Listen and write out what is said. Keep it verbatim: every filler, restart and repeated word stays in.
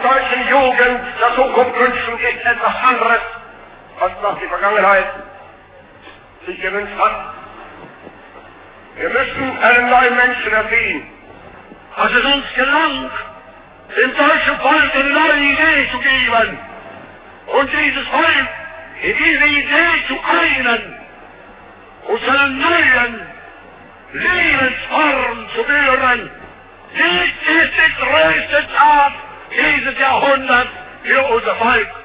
deutschen Jugend der Zukunft wünschen, ist etwas anderes, als das die Vergangenheit sich gewünscht hat. Wir müssen einen neuen Menschen erziehen. Als es uns gelang, dem deutschen Volk eine neue Idee zu geben und dieses Volk in diese Idee zu einen und zu einer neuen Lebensform zu führen. Dies ist die größte Tat dieses Jahrhunderts für unser Volk.